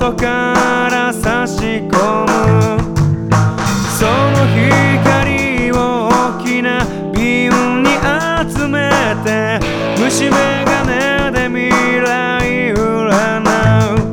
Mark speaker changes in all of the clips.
Speaker 1: 後から差し込むその光を大きな瓶に集めて虫眼鏡で未来占う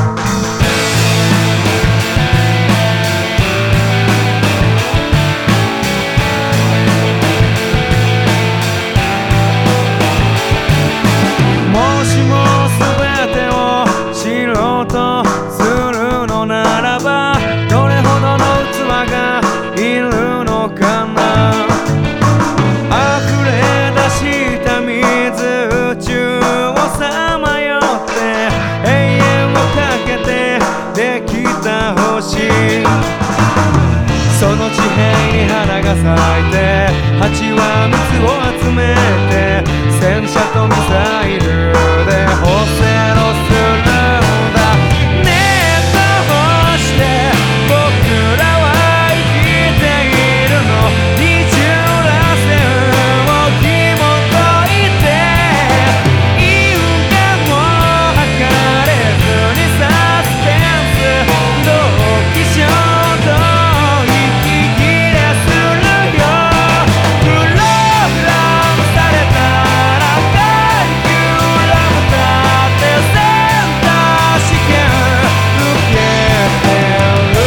Speaker 1: もしも全てを知ろうとするのならばどれほどの器がいるのかな溢れ出した水宇宙をさまよって永遠をかけてできた星その地平に花が咲いて蜂は蜜を集めて戦車とミサイルで補正をするんだねえどうして僕らは生きているの二重らせを紐解いて因果も測れずにサスペンス同期衝動息切れするよプログラムされたらカリキュラムだってセンター試験受けてる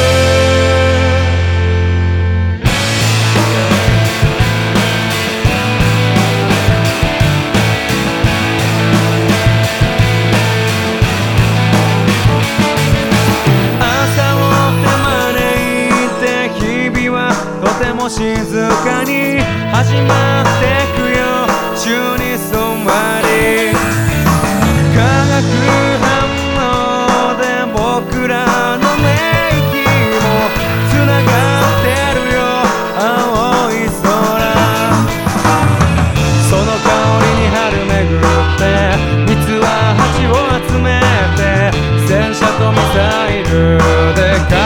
Speaker 1: 朝を手招いて日々はとても静かに始まってくよ宙に染まり化学反応で僕らの免疫もつながってるよ青い空その香りに春めぐって蜜は蜂を集めて戦車とミサイルで